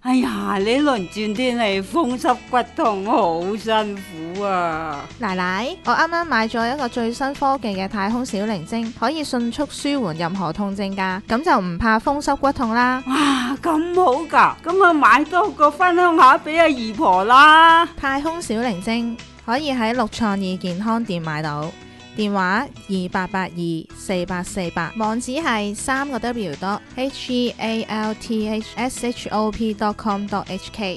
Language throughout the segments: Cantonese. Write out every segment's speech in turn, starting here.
哎呀，呢輪轉天氣風濕骨痛好辛苦啊！ 奶奶，我啱啱買咗一個最新科技嘅太空小靈精，可以迅速舒緩任何痛症㗎，咁就唔怕風濕骨痛啦。 哇，咁好㗎，咁啊買多個分享下俾阿姨婆啦。 太空小靈精可以喺六創意健康店買到，電話28824848，網址係3個W.healthshop.com.hk。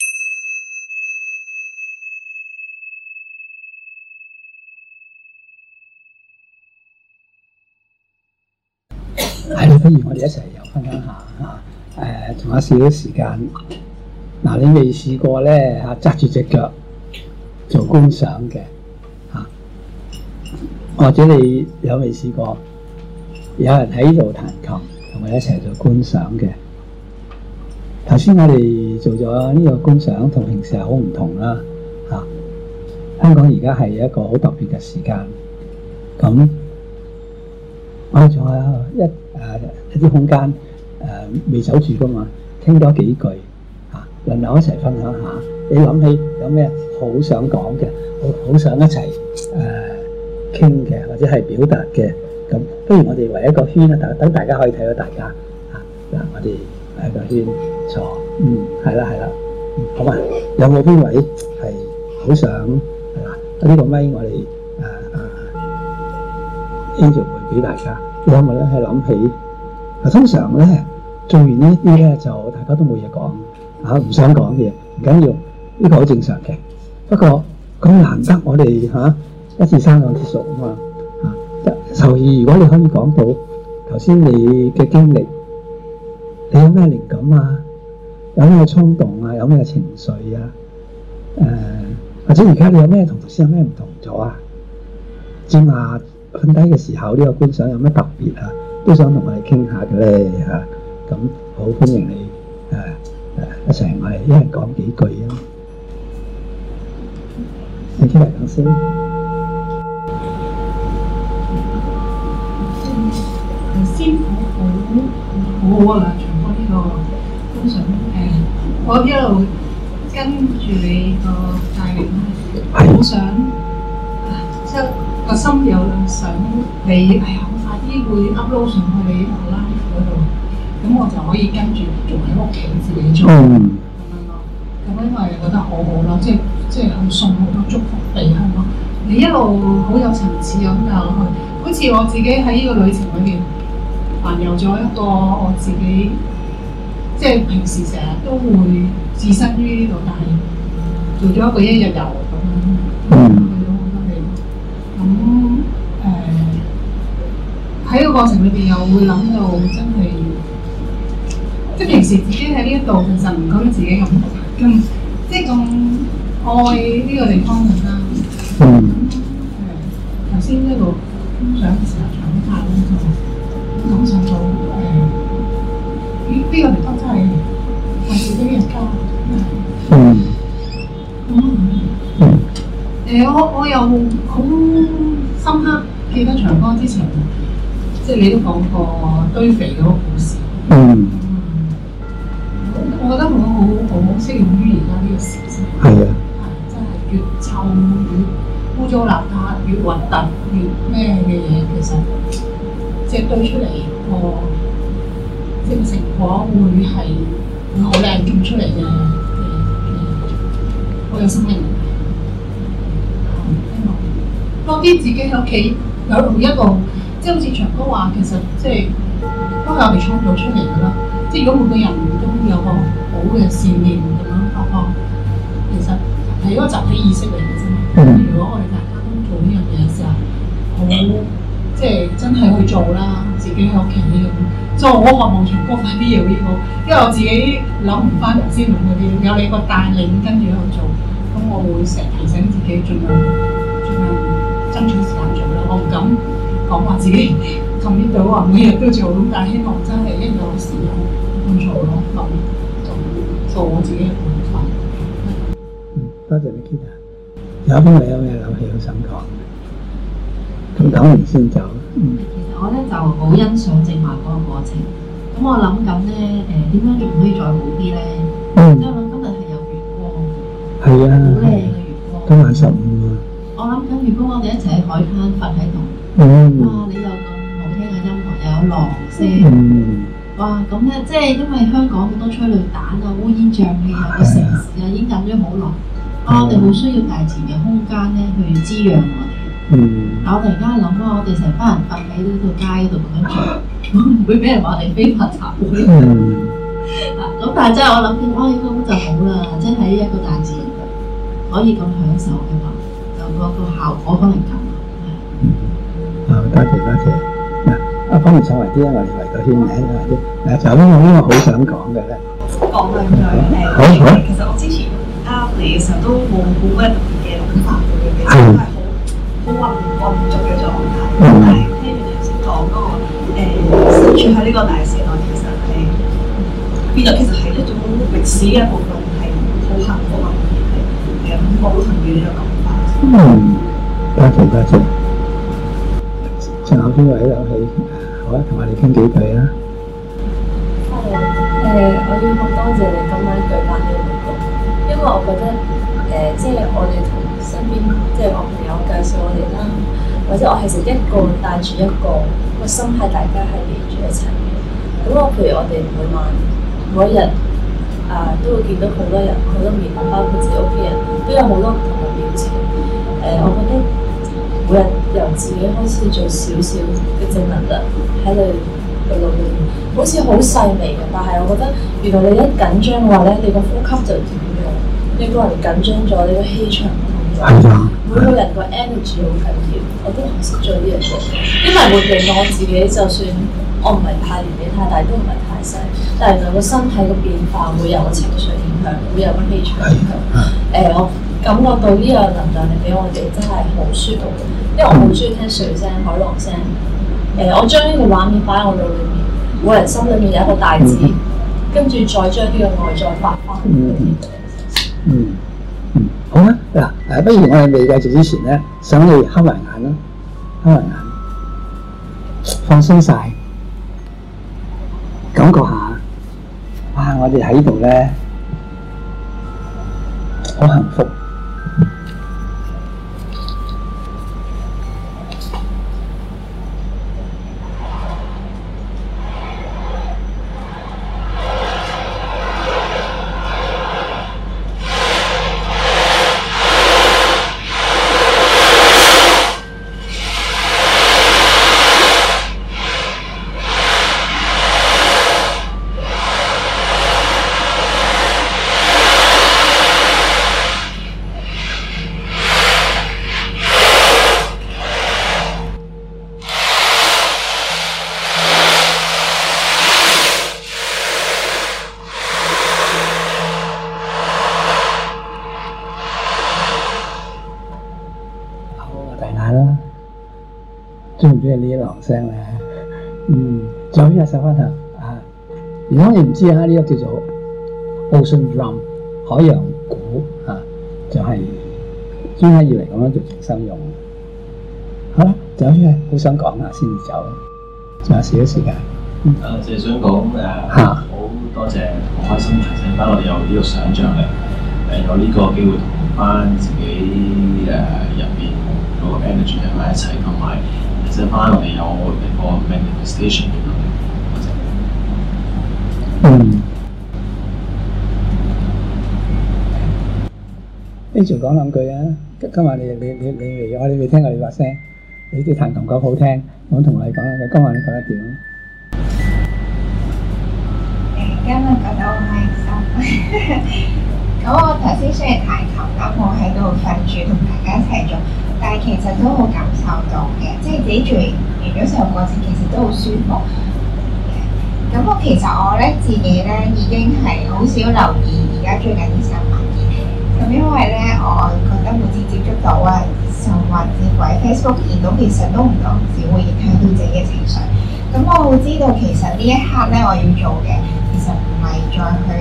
係啦，不如我哋一齊又分享下嚇，仲有少少時間。嗱，你未試過咧嚇紮住隻腳做觀賞嘅嚇，或者你有未試過有人喺度彈琴同我哋一齊做觀賞嘅？頭先我哋做咗呢個觀賞，同平時係好唔同啦嚇。香港而家係一個好特別嘅時間，咁我哋仲有一啲空間未走住噶嘛，傾多幾句嚇，輪流一齊分享下。你諗起有咩好想講嘅，好想一齊傾嘅，或者係表達嘅，咁不如我哋圍一個圈啦，等大家可以睇到大家嚇。嗱，我哋圍一個圈坐，係啦，好嘛？有冇邊位係好想係啦？呢個咪我哋Angel 會俾大家。你有冇咧係諗起？通常咧做完呢啲咧就大家都冇嘢講嚇，唔想講嘅嘢唔緊要，呢個好正常嘅。不過咁難得我哋嚇一次生兩次熟啊嘛嚇，就如果你可以講到頭先你嘅經歷，你有咩靈感啊？有咩衝動啊？有咩情緒啊？或者而家你有咩同頭先有咩唔同咗啊？正話瞓低嘅時候呢個觀賞有咩特別啊？都想同我哋傾下嘅咧嚇，咁好歡迎你一齊我哋一人講幾句啊！你先嚟講先。 頭先好好啊，長哥呢個觀賞我一路跟住你個帶領咧，好想即係個心有想你，哎呀，我快啲會 upload 上去你個 live 嗰度，咁我就可以跟住仲喺屋企自己做咁樣咯。咁因為覺得好好咯，即係好送好多祝福俾香港。你一路好有層次咁教落去，好似我自己喺呢個旅程裏邊環遊咗一個我自己，即係平時成日都會置身於呢度，但係做咗一個一日遊咁樣，去到好多地方。咁喺個過程裏邊又會諗到真係，即係平時自己喺呢一度其實唔覺得自己咁即係咁愛呢個地方咁啦。頭先呢度觀賞嘅時候長拍咧，就感受到呢個地方真係為自己人家。我又好深刻記得長哥之前，即係你都講過堆肥嗰個故事。我覺得好適用於而家呢個時勢。係啊。真係越臭越污糟邋遢，越核突越咩嘅嘢，其實即係堆出嚟個即係成果會係好靚見出嚟嘅，好有生命力。多啲自己喺屋企有一個，即係好似長哥話，其實即係都係我哋創造出嚟㗎啦。即係如果每個人都有個好嘅善念咁樣發放，其實係一個集體意識嚟嘅啫嘛。如果我哋大家都做呢樣嘢嘅時候，好即係真係去做啦，自己喺屋企咁。所以我好渴望長哥快啲有呢個，因為我自己諗唔翻頭先講嗰啲，有你個帶領跟住喺度做，咁我會成日提醒自己盡量爭取時間做啦。我唔敢講話自己commit到話每日都做，咁但係希望真係一有時間咁做咯，咁做我自己嘅本分。 多謝你 Kita。有邊位有咩諗起好想講？咁講完先走。 其實我咧就好欣賞正話嗰個過程。咁我諗緊咧，點樣仲可以再好啲咧？ 果我哋一齊喺海灘瞓喺度， 嗯哇！你有咁好聽嘅音樂，又有浪聲， 嗯哇！咁咧即係因為香港好多催淚彈啊、烏煙瘴氣啊，個城市啊已經等咗好耐，我哋好需要大自然嘅空間咧去滋養我哋。但我突然間諗我哋成班人瞓喺呢條街度咁樣做，會唔會俾人話我哋非法集會？咁但係真係我諗見，哇！咁就好啦，即係喺一個大自然可以咁享受嘅話，就個效果可能更好。 多謝多謝。嗱，方面稍微啲啊，我哋圍個圈名啊啲。就呢個好想講嘅咧。 講兩句好好其實我之前啱嚟嘅時候都冇咩特別嘅諗法嘅，其實都係好混濁嘅狀態。但係聽完你頭先講嗰個身處喺呢個大時代，其實係變咗，其實係一種歷史嘅部分，係好幸福啊！係好同意呢個講法。 多謝多謝。仲有邊位有起？好啊，同我哋傾幾句啊！ 我要好多謝你今晚舉辦呢個活動，因為我覺得即係我哋同身邊即係我朋友介紹我哋啦，或者我係食一個帶住一個心態，大家係連住一齊嘅。咁我譬如我哋每一日都會見到好多人、好多面孔，包括自己屋企人，都有好多唔同嘅表情。我覺得每日由自己開始做少少嘅正能量喺你嘅腦裏面，好似好細微嘅，但係我覺得原來你一緊張嘅話咧，你個呼吸就斷咗，你個人緊張咗，你個氣場唔同咗。每個人個 energy 好緊要，我都學識咗呢樣嘢，因為會令到我自己，就算我唔係太年紀太大，都唔係太細，但係原來個身體個變化會有個情緒影響，會有個氣場影響。我感覺到呢個能量嚟俾我哋真係好舒服，因為我好中意聽水聲、海浪聲。我將呢個畫面擺喺我腦裏面，每人心裏面有一個大字，跟住再將呢個愛再發翻。 好啊，嗱，不如我哋未繼續之前咧，想你瞌埋眼啦，瞌埋眼，放鬆晒，感覺下，哇！我哋喺度咧，好幸福。中唔中意呢啲浪聲咧？仲有呢隻手翻頭啊！如果你唔知啊，呢個叫做 Ocean Drum 海洋鼓啊，就係專登要嚟咁樣做重新用。好啦，仲有啲嘢好想講下先至走，仲有少少時間。 就係想講好多謝，好開心提醒翻我哋有呢個想像力，有呢個機會同翻自己入邊嗰個 energy 喺埋一齊，同埋提醒翻我哋有一個 manifestation 嘅能力。 呢條講兩句啊！今日你嚟咗，你未聽過你把聲，你啲彈琴咁好聽，我同你講兩句。今日你覺得點？ 今日覺得好開心。咁我頭先雖然彈琴，咁我喺度瞓住同大家一齊做，但係其實都好感受到嘅，即係自己做完咗成個過程，其實都好舒服。咁其實我咧自己咧已經係好少留意而家最近啲新聞嘅。咁因為咧，我覺得每次接觸到啊，甚至乎喺 Facebook 見到，其實都唔單止會影響到自己嘅情緒。咁我會知道其實呢一刻咧，我要做嘅其實唔係再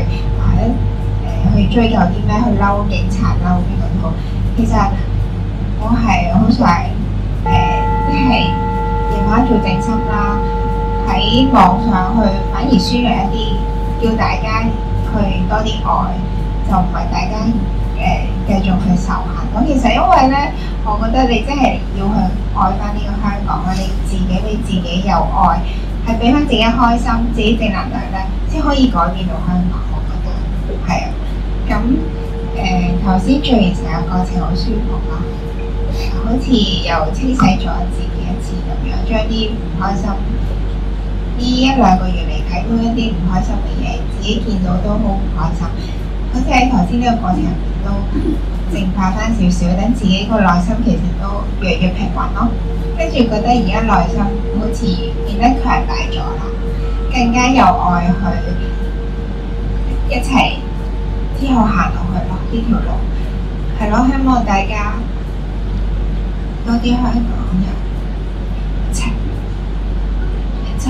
去追究啲咩，去嬲警察、嬲邊個都好。其實我係好想即係夜晚做靜心啦，喺網上去反而宣揚一啲，叫大家去多啲愛，就唔係大家繼續去受限咯。其實因為咧，我覺得你真係要去愛翻呢個香港啊，你自己俾自己有愛，係俾翻自己開心、自己正能量咧，先可以改變到香港。我覺得係啊。咁頭先做完成個過程好舒服啦，好似又清洗咗自己一次咁樣，將啲唔開心呢1-2個月嚟睇到一啲唔開心嘅嘢，自己見到都好唔開心。好似喺頭先呢個過程入面都淨化翻少少，等自己個內心其實都越嚟越平穩咯。跟住覺得而家內心好似變得強大咗啦，更加有愛去一齊之後行落去咯，呢條路係咯，希望大家多啲香港人一齊去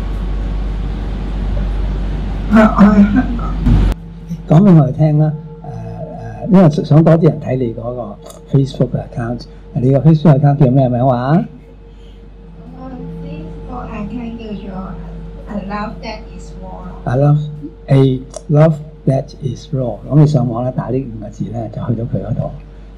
愛香港。 講俾我哋聽啦，因為想多啲人睇你嗰個 Facebook 嘅 account， 你個 Facebook account 叫咩名話 ？Facebook account 叫做 A Love That Is Raw。 I love that is raw。咁你上網咧打呢5個字咧，就去到佢嗰度，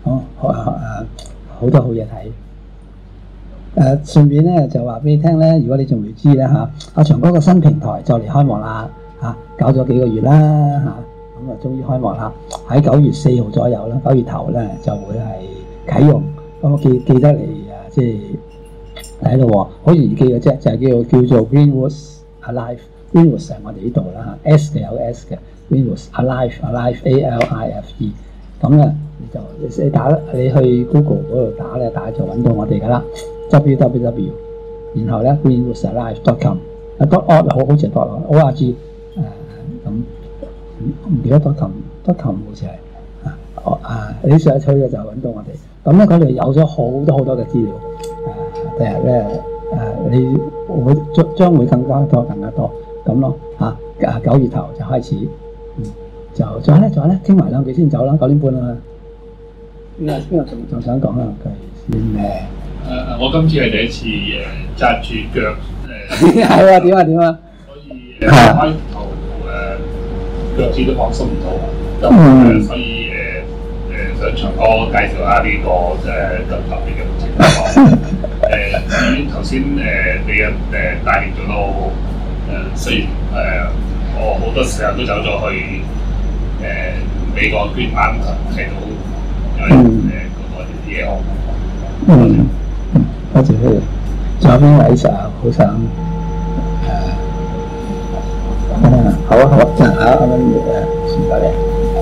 好多好嘢睇。順便咧就話俾你聽咧，如果你仲未知咧嚇，阿長哥個新平台就嚟開幕啦嚇，搞咗幾個月啦嚇。咁啊，終於開幕啦！喺9月4號左右啦，9月頭咧就會係啟用。咁我記得嚟即係喺度喎，好容易記嘅啫，就係叫做 Greenwoods Alive。Greenwoods 係我哋呢度啦嚇 ，S 嘅有 S 嘅 Greenwoods Alive ALIFE。咁咧你去 Google 嗰度打咧，打就揾到我哋噶啦 ，www。然後咧 greenwoodsalive.com 好似係 .org 咁。唔記得.com好似係你上一吹嘅就揾到我哋，咁咧佢哋有咗好多嘅資料，第日咧你會將會更加多咁咯嚇，9月頭就開始，就仲有咧傾埋2句先走啦，9點半啦。邊個仲想講2句先咧？ 我今次係第一次紮住腳係啊，點啊？ 所以開頭腳趾都放鬆唔到，咁所以想長哥介紹下呢個咁特別嘅情況。至於頭先你帶領咗到雖然我好多時候都走咗去美國捐版睇到嗰啲嘢好。 多謝佢。仲有邊位好想好啊，真係啱啱傳過嚟。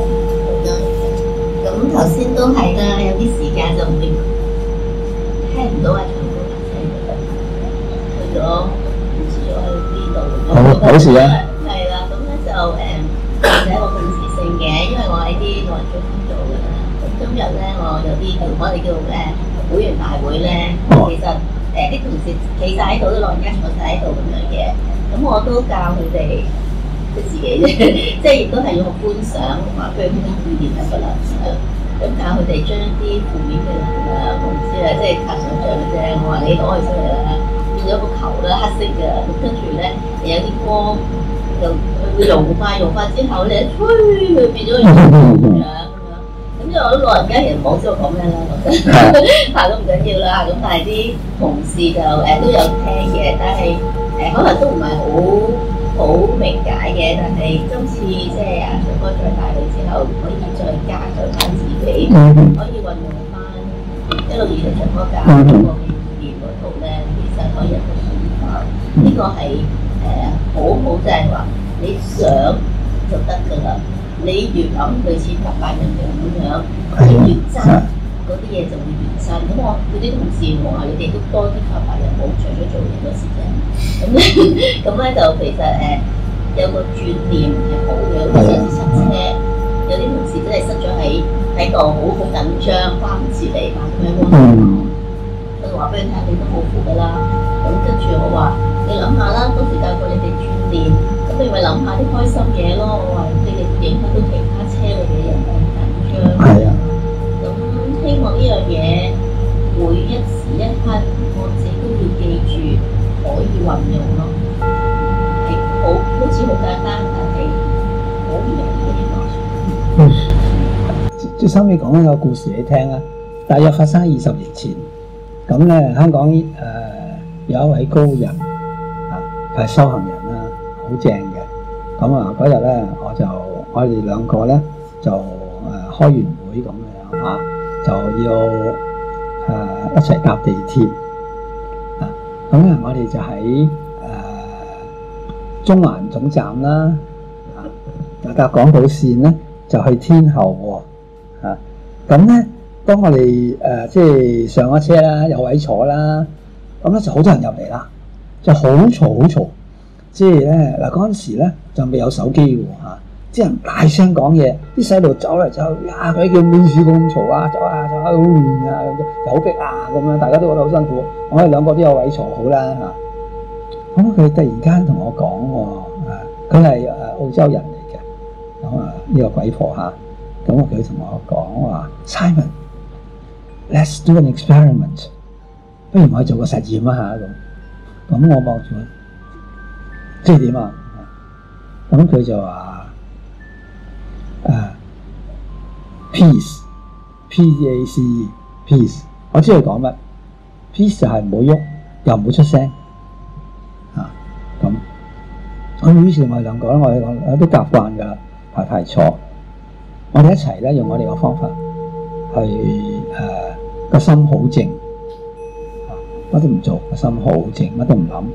咁頭先都係啦，有啲時間就會聽唔到阿長哥把聲嘅，去咗唔知咗去邊度。 好事啊！ 係啦，咁咧就係一個故事性嘅，因為我喺啲老人中心做嘅啦。咁今日咧，我有啲我哋叫會員大會咧，其實啲同事企晒喺度，啲老人家坐晒喺度咁樣嘅。咁我都教佢哋自己啫，即係亦都係用個觀想，話譬如佢啲語言係個能量，咁教佢哋將啲負面嘅能量，我唔知啊，即係靠想像嘅啫。我話你攞佢出嚟啦，變咗個球啦，黑色嘅，咁跟住咧有啲光就會融化之後咧，吹佢變咗個樣咁樣。咁因為我啲老人家其實唔好知我講咩啦，講真嚇都唔緊要啦。咁但係啲同事就都有聽嘅，但係可能都唔係好明解嘅。但係今次即係長哥再帶佢之後，可以再加強翻自己，可以運用翻一路以嚟長哥教嗰個語言嗰度咧，其實可以有個變化。呢個係好即係話你想就得㗎啦。你越諗類似白板人樣咁樣，你越真嗰啲嘢就會越真。咁我嗰啲同事我話你哋都多啲靠白人冇除咗做嘢嗰時啫。咁咧就其實有個轉念係好嘅，好似有時塞車，有啲同事真係塞咗喺度，好緊張，翻唔切嚟嘛咁樣喎。我就話俾你聽，你都冇符㗎啦。咁跟住我話你諗下啦，當時教過你哋轉念。咁你咪諗下啲開心嘢咯，我話你哋影響到其他車嘅嘢又咁緊張。係啊。咁希望呢樣嘢每一時一刻，我自己都要記住可以運用咯。係好似好簡單，但係好唔容易嘅嘢。 最收尾講一個故事你聽啊，大約發生喺20年前。咁咧香港有一位高人佢係修行人啦，好正嘅。咁啊嗰日咧我哋兩個咧就開完會咁樣就要一齊搭地鐵咁咧我哋就喺中環總站啦，搭港島線咧就去天后喎咁咧當我哋即係上咗車啦，有位坐啦，咁咧就好多人入嚟啦，就好嘈，即係咧嗱嗰陣時咧就未有手機喎啲人大聲講嘢，啲細路走嚟走去，佢叫咩事咁嘈啊，走啊好亂啊，又好逼咁樣，大家都覺得好辛苦。我哋兩個都有位坐好啦咁佢突然間同我講佢係澳洲人嚟嘅，咁呢個鬼婆咁佢同我講話 Simon，let's do an experiment， 不如我哋做個實驗啊咁我望住佢，即係點啊？咁佢就話peace P-E-A-C-E peace， 我知佢講乜 peace 就係唔好喐又唔好出聲咁於是我哋兩個咧，我哋都習慣㗎啦，排坐，我哋一齊咧用我哋嘅方法去個心好靜乜都唔做，個心好靜，乜都唔諗。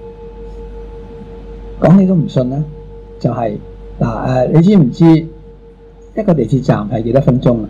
講你都唔信啦，就係你知唔知一個地鐵站係幾多分鐘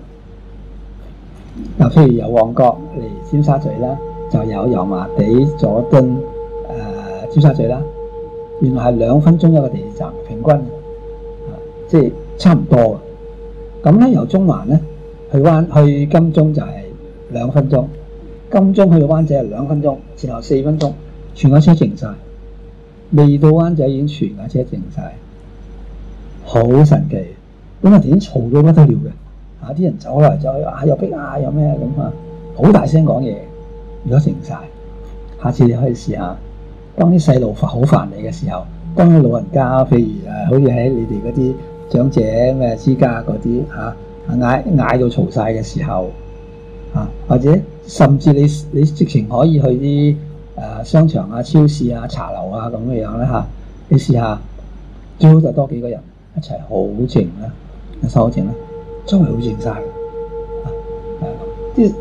譬如由旺角嚟尖沙咀啦，就有油麻地、佐敦、尖沙咀啦，原來係2分鐘一個地鐵站，平均即係差唔多嘅。咁咧由中環咧去金鐘就係2分鐘，金鐘去到灣仔係2分鐘，前後4分鐘，全架車靜晒。未到灣仔已經全架車靜晒，好神奇。咁地鐵嘈到不得了嘅，啲人走嚟走去，又逼有咩咁好大聲講嘢。如果靜晒，下次你可以試下，當啲細路好煩你嘅時候，當啲老人家，譬如好似喺你哋嗰啲長者咩之家嗰啲嗌到嘈晒嘅時候或者甚至你直情可以去啲商場超市茶樓咁嘅樣咧你試下，最好就多幾個人一齊好靜啦，一手好靜啦，周圍好靜晒啲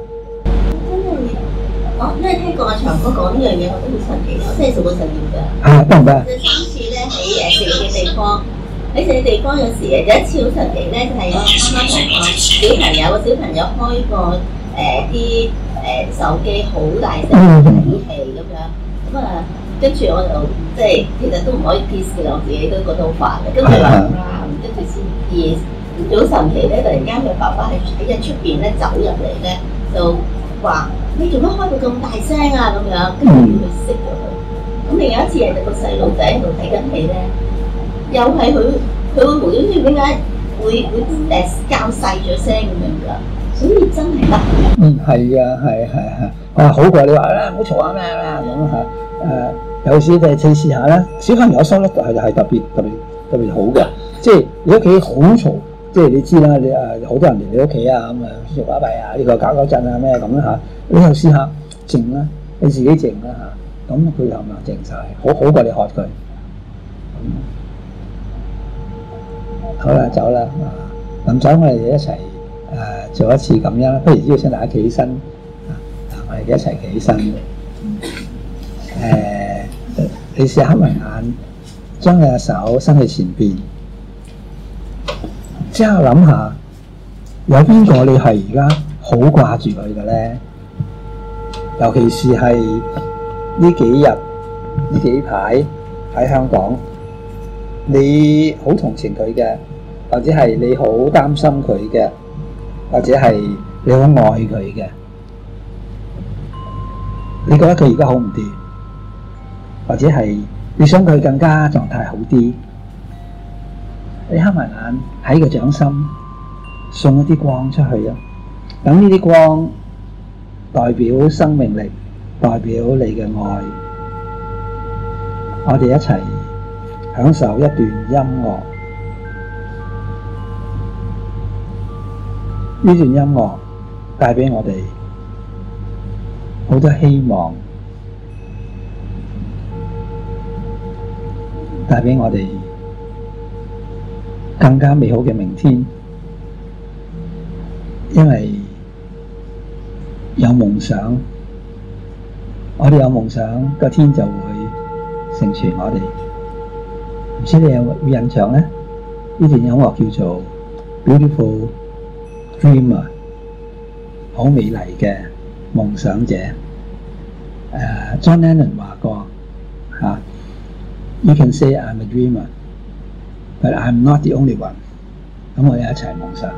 因為聽過阿長哥講呢樣嘢，我都好神奇，我真係做過實驗㗎。 得唔得？ 就3次咧喺食嘅地方，喺食嘅地方有時有一次好神奇咧，就係我啱啱同個小朋友開個啲手機好大聲睇戲咁樣，跟住我就即係其實都唔可以 peace 嘅，我自己都覺得好煩嘅。跟住話跟住先好神奇咧，突然間佢爸爸喺出邊咧走入嚟咧，就話：你做乜開到咁大聲啊？咁樣，跟住要去熄咗佢。咁另有一次係個細路仔喺度睇緊戲咧，又係佢會無端端點解會較細咗聲咁樣㗎？所以真係得嘅。 係啊，好過你話唔好嘈啊咩咁有時你試下啦，小朋友收得係特別好嘅。即係你屋企好嘈，即係你知啦，你好多人嚟你屋企食巴閉呢個搞震咩咁啦你又試下靜啦，你自己靜啦咁佢又咪靜晒，好過你喝佢。好啦，走啦，臨走我哋一齊做一次咁樣啦。不如邀請大家企起身，我哋一齊企起身。你試下合埋眼，將你嘅手伸去前邊。之後諗下，有邊個你係而家好掛住佢嘅咧？尤其是係呢幾日、呢幾排喺香港，你好同情佢嘅，或者係你好擔心佢嘅，或者係你好愛佢嘅，你覺得佢而家好唔掂，或者係你想佢更加狀態好啲。你黑埋眼喺個掌心送一啲光出去啊！等呢啲光代表生命力，代表你嘅愛。我哋一齊享受一段音樂。 呢段音樂帶俾我哋好多希望，帶俾我哋更加美好嘅明天，因為有夢想，我哋有夢想，個天就會成全我哋。唔知你有冇印象呢？呢段音樂叫做 Beautiful Dreamer， 好美麗嘅夢想者。John Lennon 話過You can say I'm a dreamer, but I'm not the only one。咁我哋一齊夢想。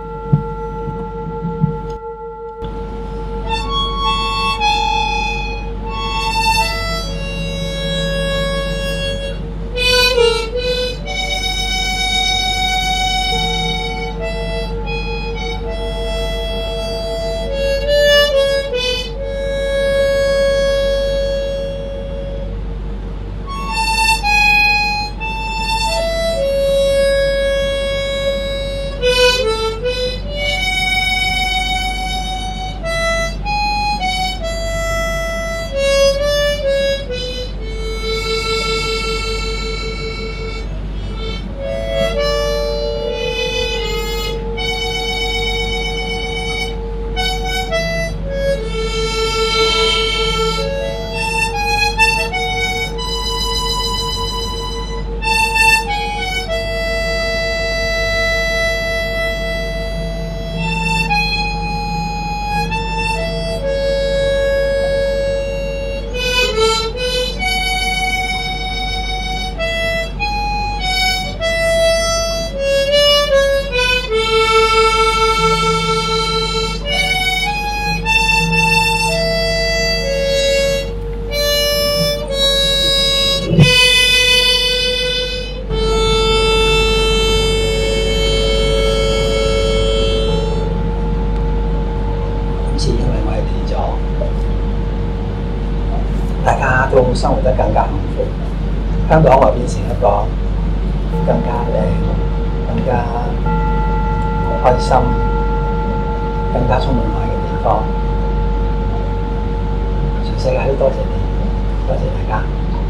生活得更加幸福，香港會變成一個更加靚、更加開心、更加充滿愛嘅地方。全世界都多謝你，多謝大家。